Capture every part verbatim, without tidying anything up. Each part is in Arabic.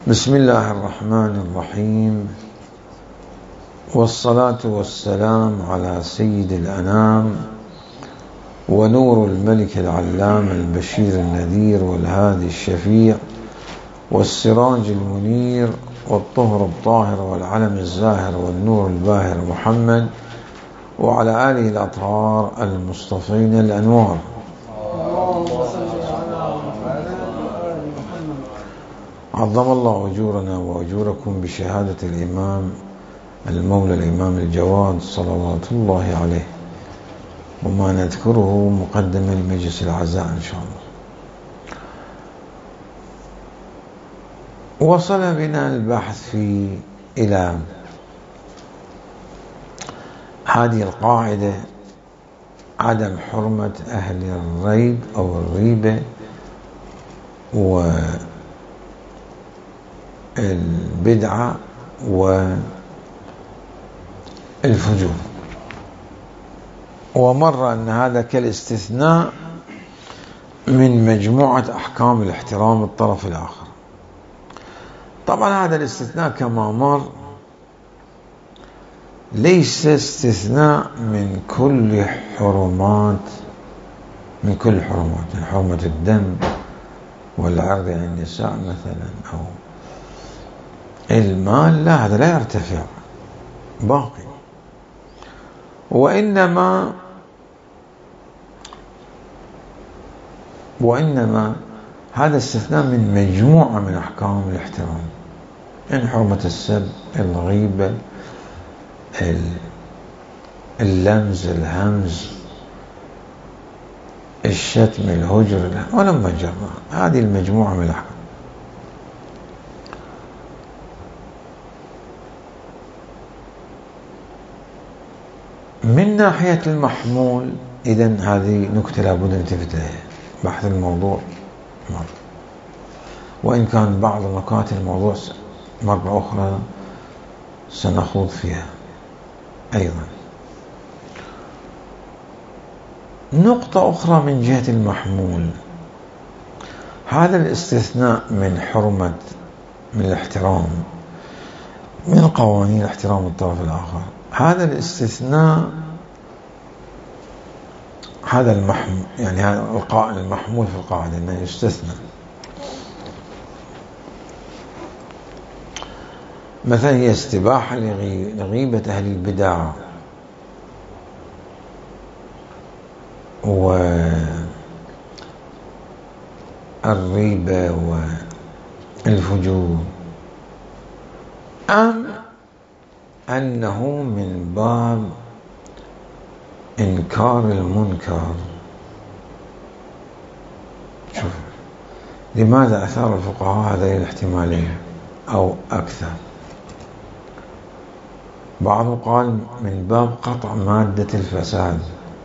بسم الله الرحمن الرحيم، والصلاة والسلام على سيد الأنام ونور الملك العلام البشير النذير والهادي الشفيع والسراج المنير والطهر الطاهر والعلم الزاهر والنور الباهر محمد وعلى آله الأطهار المصطفين الأنوار. عظم الله أجورنا وأجوركم بشهادة الإمام المولى الإمام الجواد صلوات الله عليه، وما نذكره مقدم المجلس العزاء إن شاء الله. وصل بنا البحث في إلى هذه القاعدة: عدم حرمة أهل الريب أو الريبة والبدعة والفجور. ومر أن هذا كالاستثناء من مجموعة أحكام الاحترام الطرف الآخر. طبعا هذا الاستثناء كما مر ليس استثناء من كل حرمات من كل حرمات من حرمة الدم والعرض عن النساء مثلا أو المال، لا، هذا لا يرتفع باقي. وإنما وإنما هذا استثناء من مجموعة من أحكام الاحترام، يعني حرمة السب، الغيبة، اللمز، الهمز، الشتم، الهجر، ولما جرى هذه المجموعة من الأحكام. من ناحية المحمول، إذن هذه نكتة لابد أن نلتفت لها. بحث الموضوع مرة، وإن كان بعض نكات الموضوع مرة أخرى سنخوض فيها أيضا. نقطة أخرى من جهة المحمول: هذا الاستثناء من حرمة من الاحترام من قوانين احترام الطرف الآخر، هذا الاستثناء هذا المحمول، يعني هذا القائل المحمول في القاعدة أنه يستثنى. مثلا هي استباحة لغيبة أهل البدع والريبة والفجور، أم أنه من باب إنكار المنكر. شوف لماذا أثار الفقهاء هذين الاحتمالين أو أكثر؟ بعضهم قال من باب قطع مادة الفساد،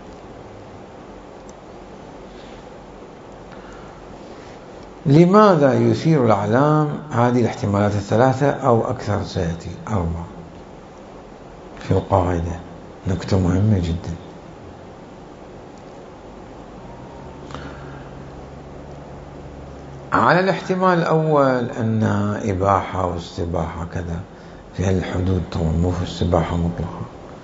لماذا يثير الأعلام هذه الاحتمالات الثلاثة أو أكثر؟ سيأتي أربعة في القاعدة، نكتة مهمة جدا. على الاحتمال الأول أنها إباحة واستباحة كذا في هالحدود، طبعا مو في استباحة مطلقة،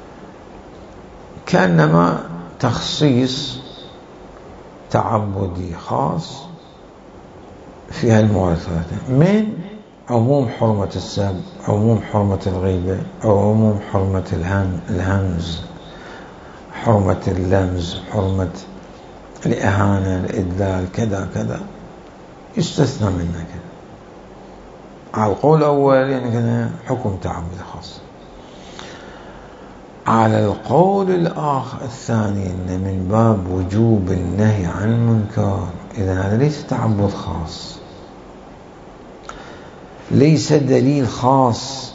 كأنما تخصيص تعبدي خاص في هالموارد الثلاثة، من عموم حرمة السب، عموم حرمة الغيبة، أو عموم حرمة الهمز، حرمة اللمز، حرمة الإهانة، الإدلال، كذا كذا، يستثنى منها كذا. على القول الأول يعني كان حكم تعبد خاص. على القول الآخر الثاني إن من باب وجوب النهي عن منكر، إذن هذا ليس تعبد خاص، ليس دليل خاص.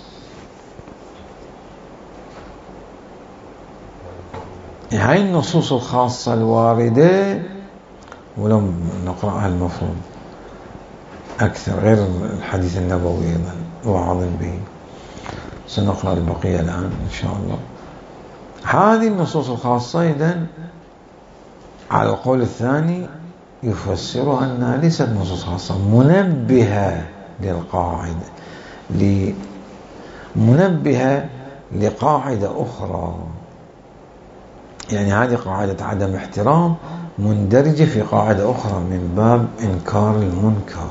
هاي النصوص الخاصة الواردة ولم نقرأها المفروض أكثر، غير الحديث النبوي أيضا وعظ به، سنقرأ البقية الآن إن شاء الله. هذه النصوص الخاصة إذن على القول الثاني يفسرها أنها ليست نصوص خاصة، منبهة للقاعدة لمنبهة لقاعدة أخرى. يعني هذه قاعدة عدم احترام مندرجة في قاعدة أخرى من باب إنكار المنكر،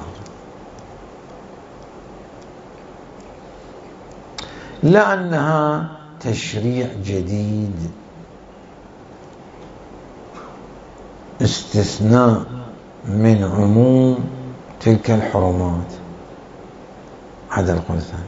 لأنها تشريع جديد، استثناء من عموم تلك الحرمات. هذا القول ثاني.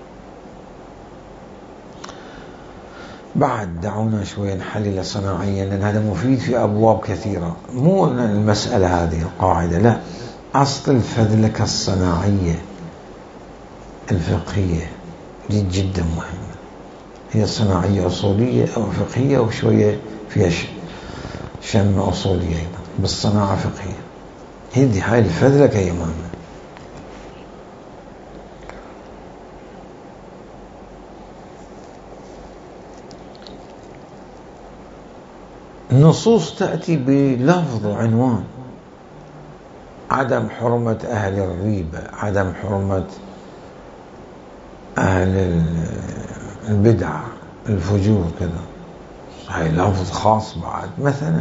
بعد دعونا شوي نحلل صناعيا، لأن هذا مفيد في أبواب كثيرة. مو المسألة هذه القاعدة، لا، أصل الفذلكة الصناعية الفقهية دي جدا مهمة. هي صناعية أصولية أو فقهية، وشوية فيها شم أصولية أيضا، بالصناعة فقهية. هذه هاي الفذلكة هي مهمة. النصوص تأتي بلفظ عنوان: عدم حرمة أهل الريبة، عدم حرمة أهل البدع، الفجور، كذا. هاي لفظ خاص بعد. مثلا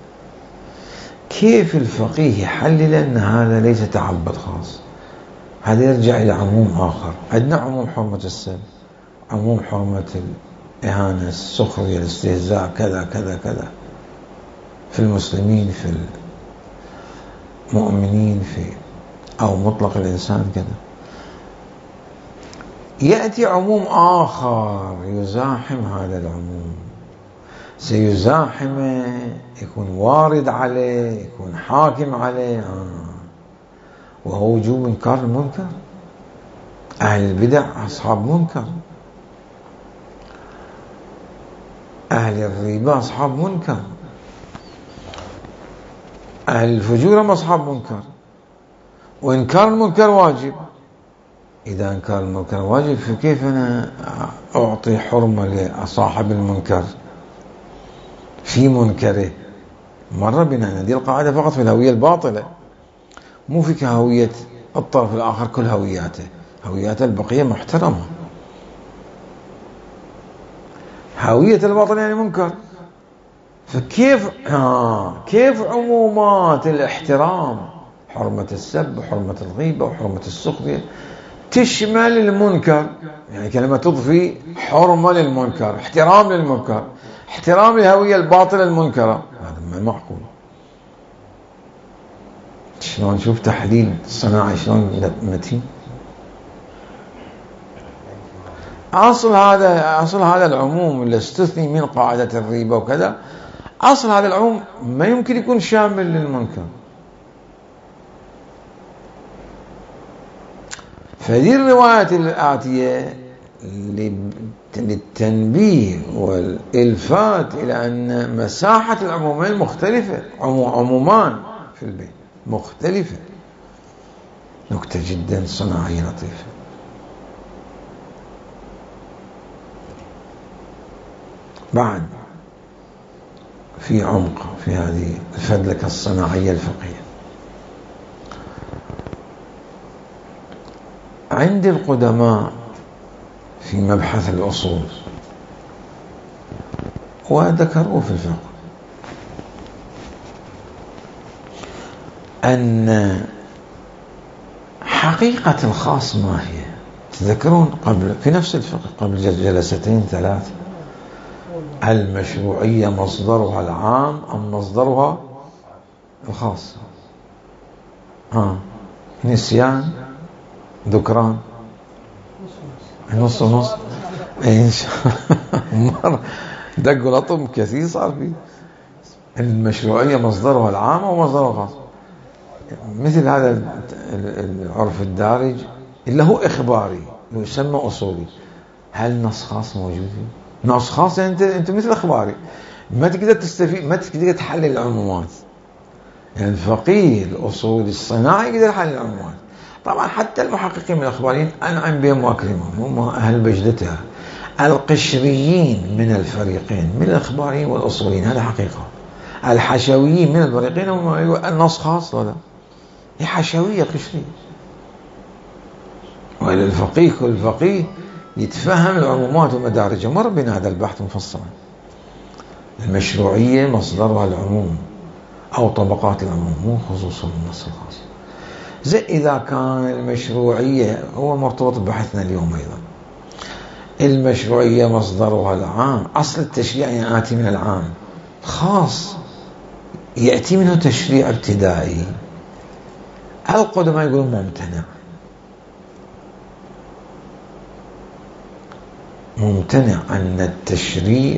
كيف الفقيه يحلل أن هذا ليس تعبد خاص؟ هذا يرجع إلى عموم آخر. عندنا عموم حرمة السب، عموم حرمة الإهانة، السخرية، الاستهزاء، كذا كذا كذا، في المسلمين، في المؤمنين، في أو مطلق الإنسان كذا. يأتي عموم آخر يزاحم هذا العموم، سيزاحمه، يكون وارد عليه، يكون حاكم عليه، آه. وهو وجوب إنكار المنكر. أهل البدع أصحاب منكر، أهل الريبة أصحاب منكر، أهل الفجور هم أصحاب منكر. وإنكار المنكر واجب. إذا إنكار المنكر واجب، فكيف أنا أعطي حرمة لصاحب المنكر في منكره؟ مرة بنا دي القاعدة فقط في الهوية الباطلة، مو في كهوية الطرف الآخر كل هوياته. هويات البقية محترمة. هوية الباطل يعني منكر. فكيف آه كيف عمومات الاحترام، حرمة السب وحرمة الغيبة وحرمة السخرية، تشمل المنكر؟ يعني كلمة تضفي حرمة للمنكر، احترام للمنكر، احترام الهوية الباطلة المنكرة. هذا ما معقول. شلون نشوف تحليل صناعي شلون متين. أصل هذا أصل هذا العموم اللي استثني من قاعدة الريبة وكذا، أصل هذا العموم ما يمكن يكون شامل للمنكر. فهذه الروايات الآتية للتنبيه والإلفات إلى أن مساحة العمومين مختلفة، عمومان في البيت مختلفة. نكتة جدا صناعية لطيفة. بعد في عمق في هذه الفذلكة الصناعية الفقهية. عند القدماء في مبحث الأصول، وذكروا في الفقه، أن حقيقة الخاص ما هي؟ تذكرون قبل في نفس الفقه قبل جلستين ثلاث، المشروعية مصدرها العام أم مصدرها الخاص؟ ها نسيان، ذكران، نص ونص. مرة دقوا لطم كثير صار فيه. المشروعية مصدرها العام أو مصدرها الخاص؟ مثل هذا العرف الدارج اللي هو إخباري يسمى أصولي. هل نص خاص موجود فيه؟ نص خاص يعني أنت أنت مثل إخباري، ما تقدر تستفيد، ما تقدر تحلل العمومات. يعني الفقيه الأصولي الصناعي يقدر يحلل العمومات. طبعا حتى المحققين من الأخباريين أنعم بهم وأكرمهم، هم أهل بجدتها. القشريين من الفريقين، من الأخباريين والأصوليين، هذا حقيقة. الحشويين من الفريقين هم النص خاص، ولا هي حشوية قشرية. وإلى الفقيه كل فقيه يتفهم العمومات ومدارجها. مر بنا هذا البحث مفصلا. المشروعية مصدرها العموم أو طبقات العموم، مو خصوص النص الخاص. زي إذا كان المشروعية هو مرتبط ببحثنا اليوم أيضا، المشروعية مصدرها العام، أصل التشريع يأتي من العام، خاص يأتي منه تشريع ابتدائي. القدماء يقولون ممتنع، ممتنع أن التشريع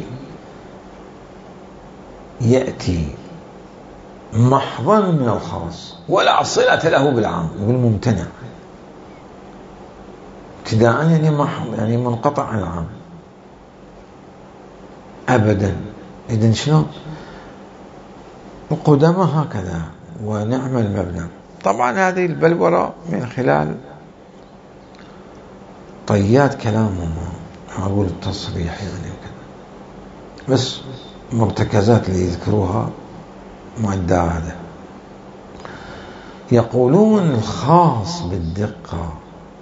يأتي محضا من الخاص ولا صلة له بالعام، يقول ممتنع ابتداء، يعني محض يعني منقطع عن العام أبدا. إذن شلون القدماء هكذا، ونعم المبنى. طبعا هذه البلورة من خلال طيات كلامهم، أقول التصريح يعني وكذا، بس مرتكزات اللي يذكروها معدة هذا. يقولون الخاص بالدقة،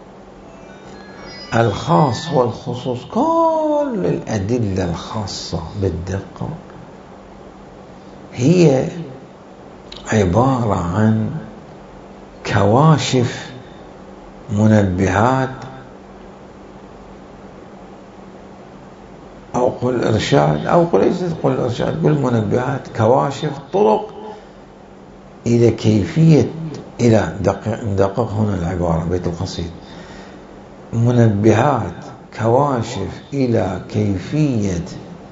الخاص والخصوص، كل الأدلة الخاصة بالدقة هي عبارة عن كواشف منبهات أو قل إرشاد، أو قل إيش قل إرشاد، قل منبهات، كواشف، طرق إلى كيفية، إلى دقق, دقق هنا العبارة بيت القصيد، منبهات كواشف إلى كيفية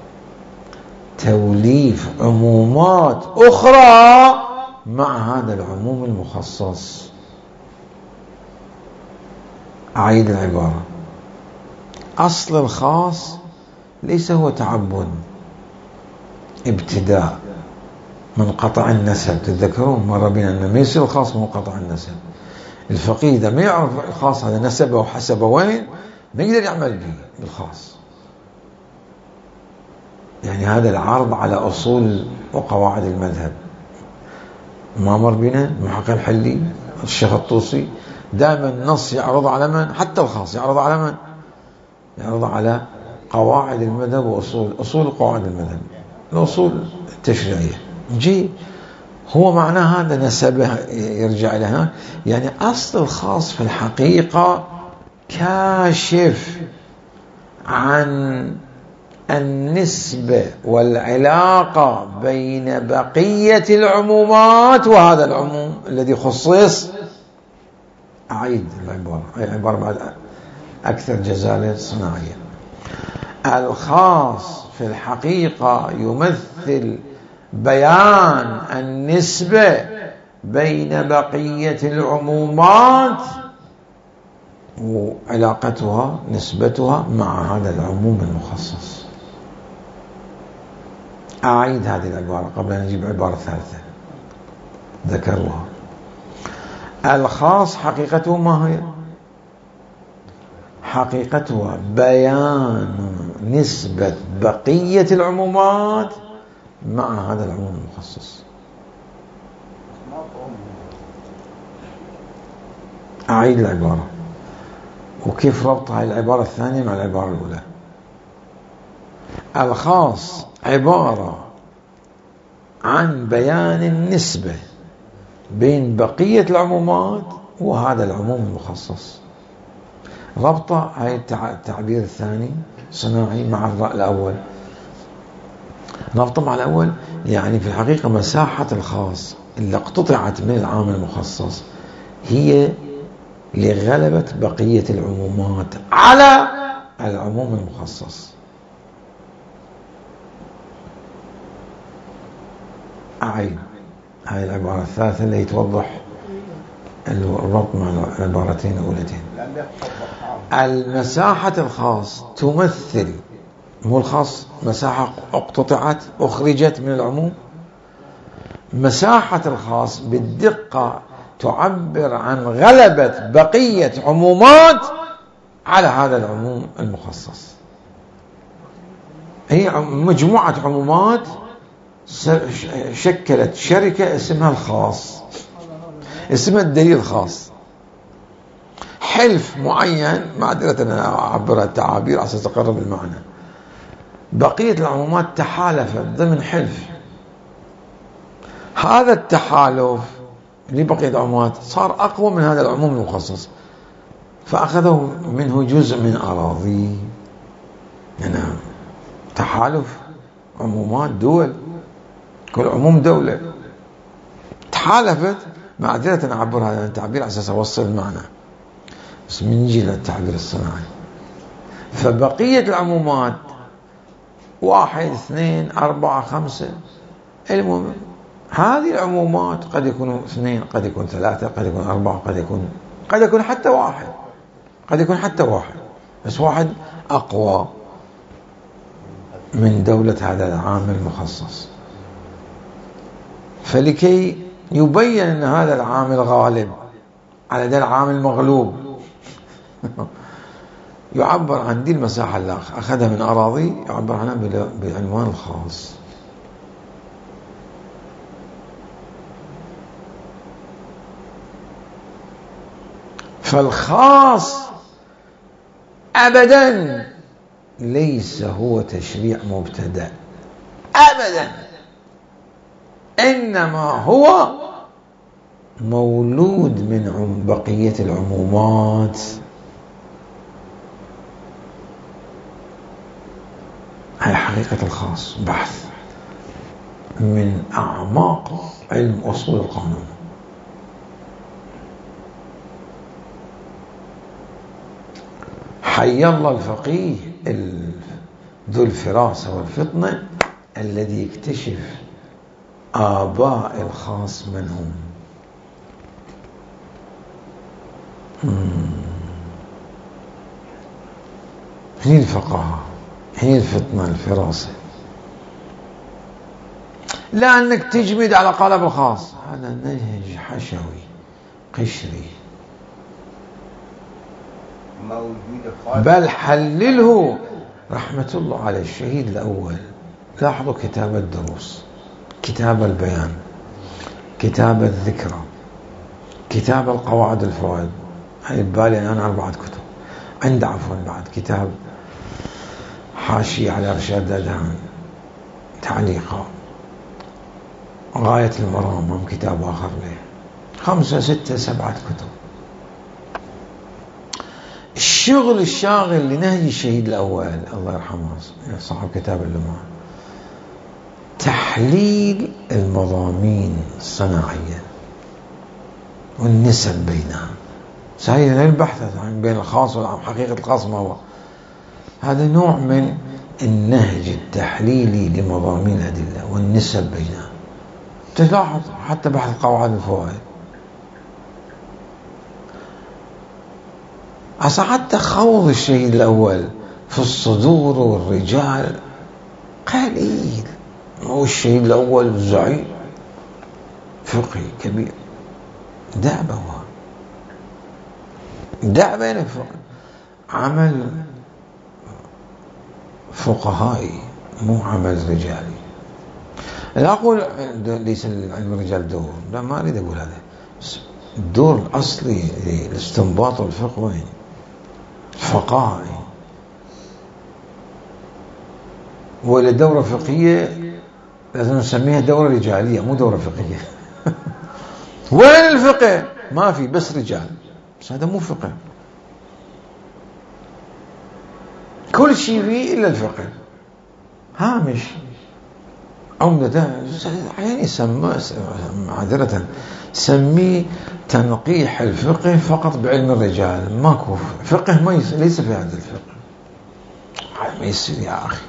توليف عمومات أخرى مع هذا العموم المخصص. أعيد العبارة. أصل الخاص ليس هو تعبد ابتداء منقطع النسب. تتذكرون مرة بنا أن ما يصير الخاص منقطع النسب. الفقيه إذا ما يعرف الخاص هذا نسبه وحسبه وين، ما يقدر يعمل به بالخاص. يعني هذا العرض على أصول وقواعد المذهب ما مر بنا. المحقق الحلي، الشيخ الطوسي، دائما النص يعرض على من؟ حتى الخاص يعرض على من؟ يعرض على قواعد المذهب وأصول أصول قواعد المذهب، الأصول التشريعية. جي هو معنى هذا نسبه يرجع إلى هناك. يعني أصل الخاص في الحقيقة كاشف عن النسبة والعلاقة بين بقية العمومات وهذا العموم الذي خصص. أعيد العبارة، أي عبارة بعد أكثر جزالة صناعية. الخاص في الحقيقة يمثل بيان النسبة بين بقية العمومات وعلاقتها، نسبتها مع هذا العموم المخصص. أعيد هذه العبارة قبل أن نجيب عبارة ثالثة ذكروها. الخاص حقيقته ما هي؟ حقيقتها بيان نسبة بقية العمومات مع هذا العموم المخصص. أعيد العبارة وكيف ربط هاي العبارة الثانية مع العبارة الأولى. الخاص عبارة عن بيان النسبة بين بقية العمومات وهذا العموم المخصص. ربطة هاي التعبير الثاني صناعي مع الأول. ربطة مع الأول يعني في الحقيقة مساحة الخاص اللي اقتطعت من العام المخصص هي لغلبة بقية العمومات على العموم المخصص. أعيد هاي العبارة الثالثة اللي توضح الربط مع العبارتين الأولتين. المساحة الخاص تمثل، مو الخاص مساحة اقتطعت أخرجت من العموم. مساحة الخاص بالدقة تعبر عن غلبة بقية عمومات على هذا العموم المخصص. هي مجموعة عمومات شكلت شركة اسمها الخاص، اسمها الدليل الخاص. حلف معين، معذرة أنا أعبرها التعابير على أساس أقرب المعنى، بقية العمومات تحالفت ضمن حلف، هذا التحالف لبقية العمومات صار أقوى من هذا العموم المخصص، فأخذوا منه جزء من أراضي. نعم، تحالف عمومات دول، كل عموم دولة تحالفت، معذرة أعبر هذا التعبير على أساس أوصل المعنى، بس بنجي للتعبير الصناعي. فبقية العمومات واحد اثنين أربعة خمسة، المهم هذه العمومات قد يكونوا اثنين، قد يكون ثلاثة، قد يكون أربعة، قد يكون قد يكون حتى واحد، قد يكون حتى واحد، بس واحد أقوى من دولة هذا العامل المخصص. فلكي يبين أن هذا العامل غالب على ذا العامل المغلوب يعبر عن دي المساحة اللي أخذها من أراضي، يعبر عنها بالعنوان الخاص. فالخاص أبدا ليس هو تشريع مبتدأ أبدا، إنما هو مولود من بقية العمومات. هي حقيقة الخاص، بحث من أعماق علم أصول القانون. حي الله الفقيه ذو الفراسة والفطنة الذي يكتشف آباء الخاص من هم. هي الفقهاء، هي الفطنة، الفراسة، لا أنك تجمد على قالب الخاص، هذا نهج حشوي قشري، بل حلله رحمة الله على الشهيد الأول. لاحظوا كتاب الدروس، كتاب البيان، كتاب الذكرى، كتاب القواعد الفوائد، هاي ببالي أنا أربعة كتب. عند عفوا بعد كتاب حاشية على إرشاد الأذهان، تعليقا، غاية المرام، هم كتاب آخر له، خمسة ستة سبعة كتب. الشغل الشاغل لنهج الشهيد الأول الله يرحمه صاحب كتاب اللمعان، تحليل المضامين الصناعية والنسب بينها. صحيح البحث بين الخاص والعام، حقيقة الخاص ما هو، هذا نوع من النهج التحليلي لمضامين الأدلة والنسب بينها. تلاحظ حتى بحث قواعد الفوائد، عسى حتى خوض الشهيد الأول في الصدور والرجال قليل. هو الشهيد الأول الزعيم فقهي كبير، دعبة هو دعبة الفقه، عمل فقهائي مو عمل رجالي. لا أقول ليس العلم الرجال دور، لا ما أريد أقول هذا، الدور الأصلي للاستنباط والفقه وين؟ فقهائي. ولا دورة فقهية لازم نسميها دورة رجالية مو دورة فقهية وين الفقه؟ ما في، بس رجال، بس هذا مو فقه. كل شيء فيه إلا الفقه، هامش عمدة. يعني سمى معذرة سميه تنقيح الفقه فقط بعلم الرجال، ماكو فقه، ما ليس في هذا الفقه، ما يصير يا أخي.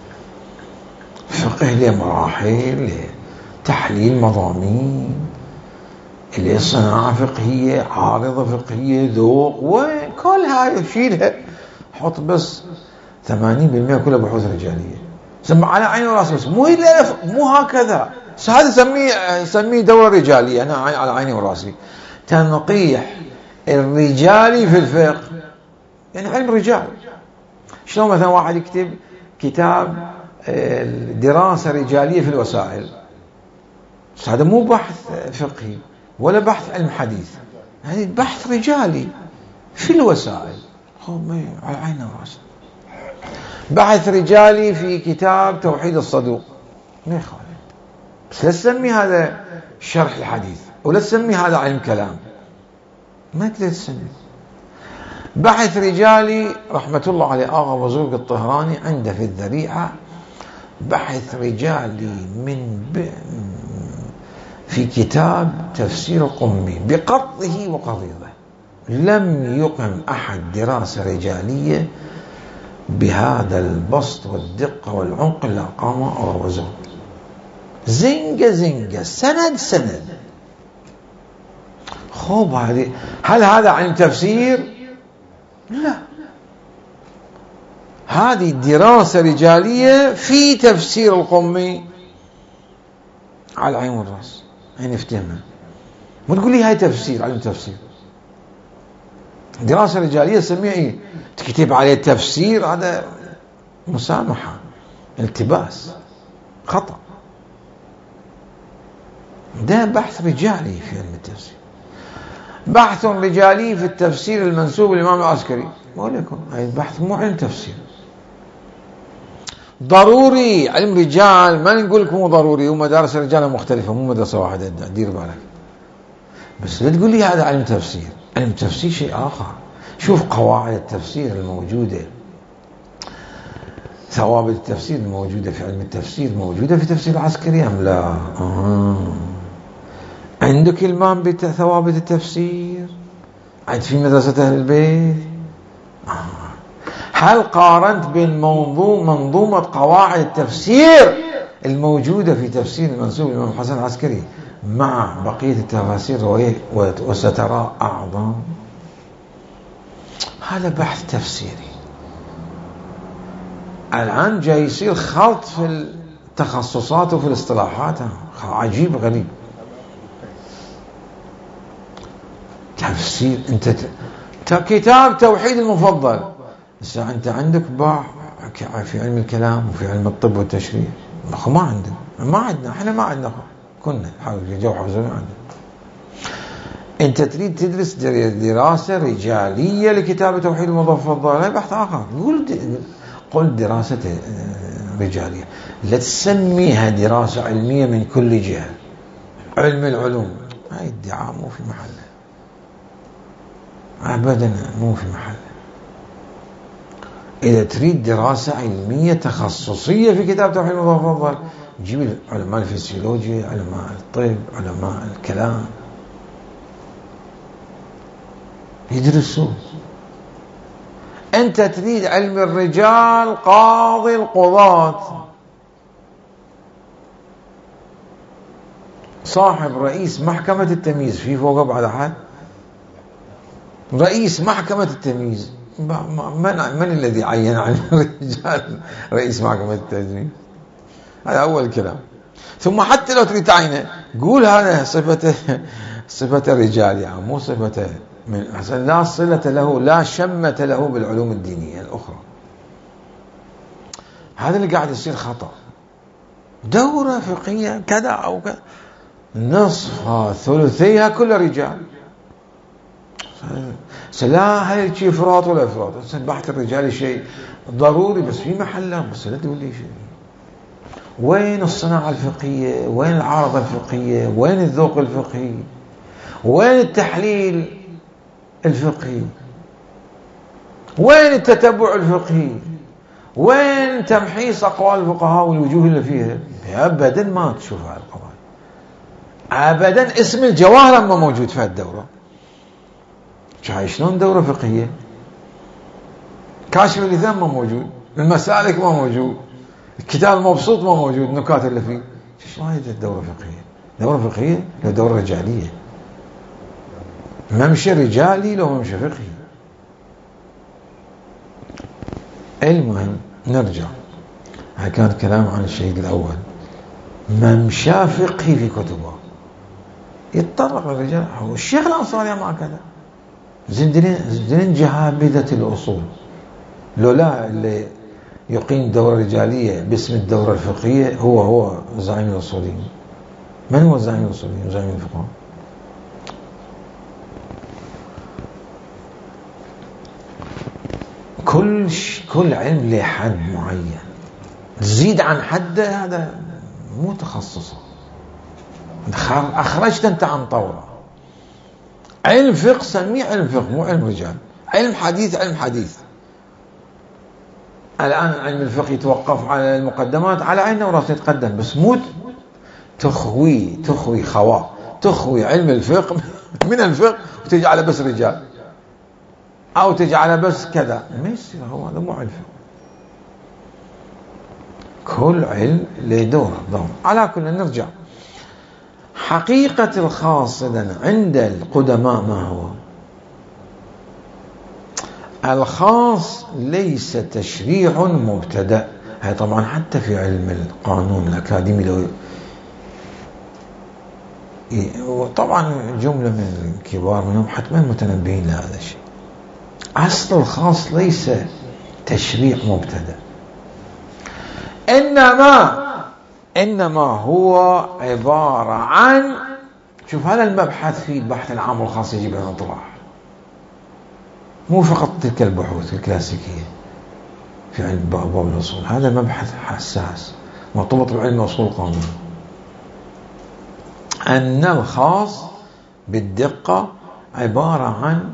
فقه له مراحل، تحليل مضامين، اللي صناعة فقهية، عارضة فقهية، ذوق، وكل هاي شيلها حط بس ثمانين بالمئة كلها بحوث رجالية. سمى على عيني وراسي، بس مو مو هكذا. هذا سميه سميه دورة رجالية، أنا على عيني وراسي. تنقيح الرجالي في الفقه يعني علم رجال. شلون مثلا واحد يكتب كتاب دراسة رجالية في الوسائل، هذا مو بحث فقهي ولا بحث علم حديث، هذا بحث رجالي. في الوسائل على عينه وراسه. بحث رجالي في كتاب توحيد الصدوق ما يخالف، بس لا تسمي هذا شرح الحديث ولا تسمي هذا علم كلام، ما تقدر تسمي. بحث رجالي رحمة الله عليه آغا بزرق الطهراني عنده في الذريعة بحث رجالي من ب... في كتاب تفسير القمي بقطه وقضيضه. لم يقم أحد دراسة رجالية بهذا البسط والدقة والعمق اللي قامه أغا بزرق. زنقة زنقة، سند سند. خوب هذه، هل هذا علم تفسير؟ لا، هذه دراسة رجالية في تفسير القمي على العين والرأس، يعني افتهمها. ما تقول لي هاي تفسير، علم تفسير. دراسة رجالية سميها ايه؟ تكتب عليه تفسير، هذا مسامحة، التباس، خطأ. ده بحث رجالي في علم التفسير. بحث رجالي في التفسير المنسوب للإمام العسكري، بقول لكم هاي البحث مو علم تفسير. ضروري علم رجال، ما نقول لكم مو ضروري، ومدارس الرجال مختلفة، مو مدرسة واحدة، دير بالك. بس لا تقول لي هذا علم تفسير. علم التفسير شيء آخر. شوف قواعد التفسير الموجودة، ثوابت التفسير الموجودة في علم التفسير موجودة في تفسير العسكري أم لا؟ آه. عندك المام بثوابت التفسير؟ عند في مدرسة أهل البيت؟ آه. هل قارنت بين منظوم منظومة قواعد التفسير الموجودة في تفسير المنسوب للإمام الحسن العسكري مع بقية التفاسير وسترى أعظم؟ هذا بحث تفسيري. الآن جاي يصير خلط في التخصصات وفي الاصطلاحات، عجيب غريب. تفسير، انت ت... كتاب توحيد المفضل، بس انت عندك باع في علم الكلام وفي علم الطب والتشريح، ما عندنا، ما عندنا، احنا ما عندنا، كنا نحاول في جو حفظنا عندنا. انت تريد تدرس دراسة رجالية لكتاب توحيد المفضل، لا بحث آخر. قول قل دراسة رجالية، لا تسميها دراسة علمية من كل جهة. علم العلوم هاي ادعاء مو في محله، أبدا مو في محله. إذا تريد دراسة علمية تخصصية في كتاب توحيد المفضل، جيب علماء الفسيولوجيا، علماء الطب، علماء الكلام يدرسوا. أنت تريد علم الرجال، قاضي القضاة، صاحب رئيس محكمة التمييز، في فوق بعد أحد؟ رئيس محكمة التمييز، من, من الذي عين عن الرجال رئيس محكمة التمييز؟ هذا أول كلام. ثم حتى لو تريد تعينه، قول هذا صفة صفة الرجال، يعني مو صفة من أحسن، لا صلة له، لا شمة له بالعلوم الدينية الأخرى. هذا اللي قاعد يصير خطأ. دورة فقهية كذا أو كذا، نصفها ثلثيها كل رجال. لا هاي شيء إفراط ولا إفراط، بحث الرجال شيء ضروري بس في محله، بس لا تقول لي شيء. وين الصناعة الفقهية؟ وين العارضة الفقهية؟ وين الذوق الفقهي؟ وين التحليل الفقهي؟ وين التتبع الفقهي؟ وين تمحيص أقوال الفقهاء والوجوه اللي فيها؟ أبدا ما تشوف هذه القضايا أبدا. اسم الجواهر ما موجود في الدورة. شلون دورة فقهية؟ كاشف اللثام ما موجود، المسالك ما موجود، الكتاب المبسوط ما موجود، النكات اللي فيه. شو هاي الدورة فقهية؟ دورة فقهية لو دورة رجالية، ممشى رجالي لو ممشى فقهي. المهم نرجع، هاي كان كلام عن الشهيد الأول. ممشى فقهي في كتبه يتطرق الرجال. هو الشيخ الأنصاري ما كذا، زندين جهابذة الأصول. لولا اللي يقيم دورة رجالية باسم الدورة الفقهية هو هو زعيم الأصوليين. من هو زعيم الأصوليين؟ زعيم الفقهاء. كل كل علم له حد معين، تزيد عن حده هذا مو تخصصه، أخرجت أنت عن طوره. علم فقه سميه علم فقه، مو علم رجال. علم حديث علم حديث. الآن علم الفقه يتوقف على المقدمات، على عيننا وراسنا يتقدم، بس مو تخوي تخوي خوا تخوي علم الفقه من الفقه وتجعله بس رجال أو تجعله بس كذا، ما يصير. هو هذا مو علم فقه. كل علم له دوره دور. على كل نرجع. حقيقة الخاص إذن عند القدماء ما هو؟ الخاص ليس تشريع مبتدأ. هي طبعا حتى في علم القانون الأكاديمي لو وطبعا جملة من الكبار منهم حتما متنبهين لهذا الشيء. أصل الخاص ليس تشريع مبتدأ، إنما إنما هو عبارة عن، شوف هذا المبحث في البحث العام والخاص يجب أن نطرح، مو فقط تلك البحوث الكلاسيكية في علم باب الأصول. هذا مبحث حساس مرتبط بعلم أصول القانون. أن الخاص بالدقة عبارة عن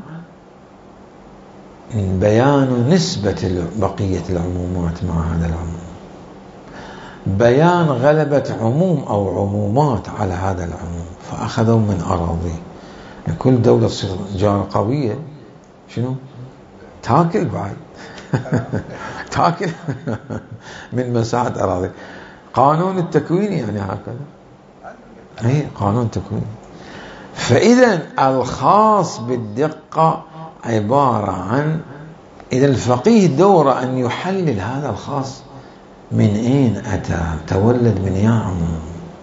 بيان نسبة بقية العمومات مع هذا العموم، بيان غلبة عموم أو عمومات على هذا العموم. فأخذوا من أراضي. كل دولة تصير جارة قوية شنو؟ تاكل بعد تاكل من مساحة أراضي. قانون التكوين يعني هكذا، هي قانون تكوين. فإذا الخاص بالدقة عبارة عن، إذا الفقيه دوره أن يحلل هذا الخاص من أين أتى، تولد من يا عموم.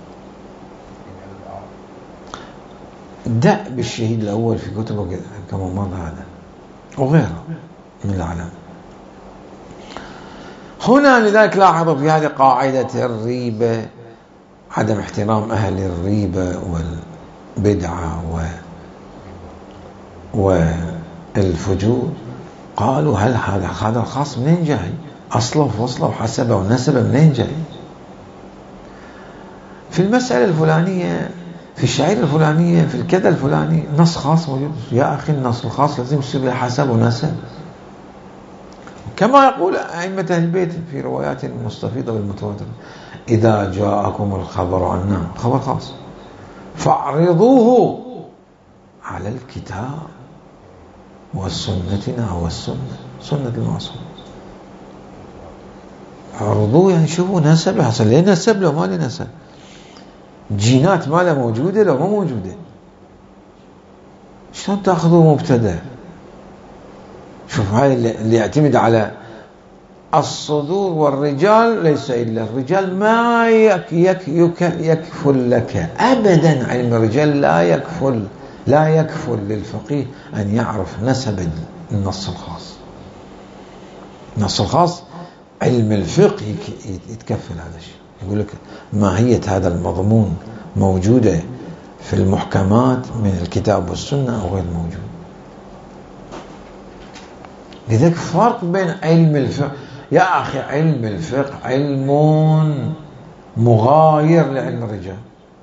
دأ بالشهيد الأول في كتبه كما مر هذا وغيره من العلم. هنا لذلك لاحظوا في هذه قاعدة الريبة، عدم احترام أهل الريبة والبدعة والفجور. قالوا هل هذا هذا الخاص منين جاي؟ أصله وفصله وحسبه ونسبه منين جاي؟ في المسألة الفلانية، في الشعيرة الفلانية، في الكذا الفلاني نص خاص موجود. يا أخي النص الخاص لازم يصير له حسب ونسب، كما يقول أئمة أهل البيت في روايات المستفيضة والمتواترة: إذا جاءكم الخبر عنا، خبر خاص، فاعرضوه على الكتاب والسنتنا والسنة، سنة المعصوم. عرضوه يعني شوفوا نسب حصل ليه نسب لو ما ليه نسب، جينات ماله موجودة لو ما موجودة. شلون تأخذوا مبتدأ؟ شوف هاي اللي يعتمد على الصدور والرجال، ليس إلا الرجال ما يك يك يك يكفل لك أبدا. علم الرجال لا يكفل لا يكفل للفقيه أن يعرف نسب النص الخاص. النص الخاص علم الفقه يتكفل هذا الشيء، يقول لك ماهية هذا المضمون موجودة في المحكمات من الكتاب والسنة أو غير موجود. لذلك فرق بين علم الفقه، يا أخي علم الفقه علم مغاير لعلم الرجال،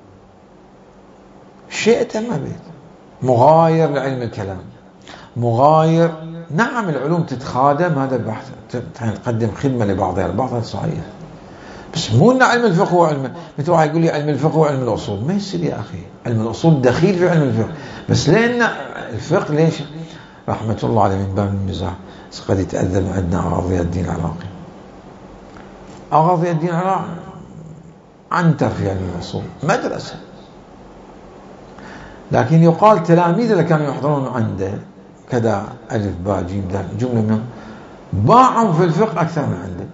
شئت ما بيت، مغاير لعلم الكلام، مغاير. نعم العلوم تتخادم، هذا البحث تقدم خدمة لبعضها البعض صحيح، بس مو ان علم الفقه هو علم. مثل واحد يقول لي علم الفقه هو علم الأصول، ما يصير يا أخي. علم الأصول دخيل في علم الفقه، بس لأن الفقه ليش رحمة الله عليه من باب المزاح قد يتأذى عندنا أغاضي الدين العراقي. أغاضي الدين العراقي عنتر في علم الأصول مدرسة، لكن يقال تلاميذ اللي كانوا يحضرون عنده كذا ألف باء جيم دال جملة منهم باعهم في الفقه أكثر من عنده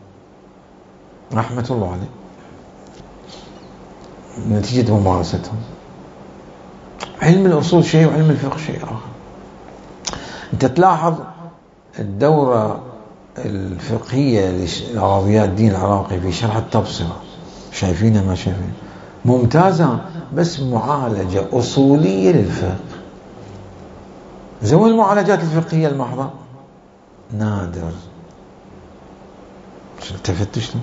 رحمة الله عليه، نتيجة ممارستهم. علم الأصول شيء وعلم الفقه شيء آخر. أنت تلاحظ الدورة الفقهية لأغاضيات الدين العراقي في شرح التبصرة، شايفينها ما شايفين، ممتازة، بس معالجة أصولية للفقه، زي المعالجات الفقهية المحضة نادر. التفتوا شلون؟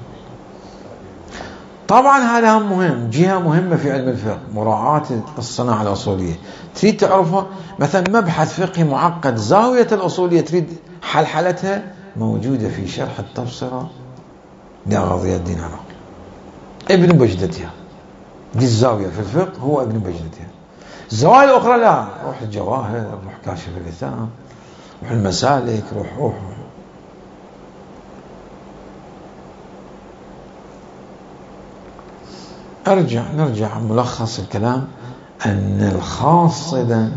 طبعا هذا هم مهم، جهة مهمة في علم الفقه، مراعاة الصناعة الأصولية. تريد تعرفها مثلا مبحث فقهي معقد، زاوية الأصولية تريد حلحلتها، موجودة في شرح التبصرة لغضي الدين العراقي ابن بجدتها. دي الزاوية في الفقه هو ابن بجدتها. الزوايا الأخرى لا، روح الجواهر، روح كاشف اللثام، روح المسالك، روح روح أرجع نرجع ملخص الكلام، أن الخاص إذن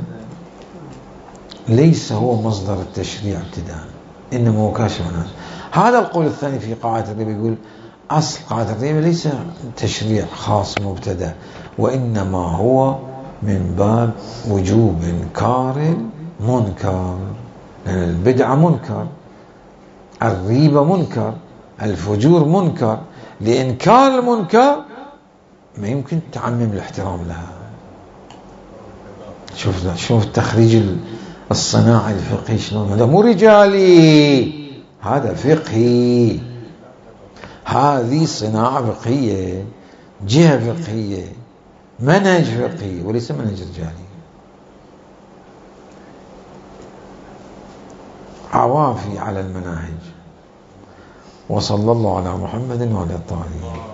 ليس هو مصدر التشريع ابتداء، إنما هو كاشف عنه. هذا القول الثاني في قاعدة الريبة يقول أصل قاعدة الريبة ليس تشريع خاص مبتدأ، وإنما هو من باب وجوب إنكار المنكر، لأن البدعة منكر، الريبة منكر، الفجور منكر. لإنكار المنكر ما يمكن تعمم الاحترام لها. شوف شوف التخريج الصناعي الفقهي شلون، هذا مو رجالي، هذا فقهي، هذه صناعة فقهية، جهة فقهية، منهج فقهي وليس منهج رجالي. عوافي على المناهج. وصلى الله على محمد وعلى الطاهرين.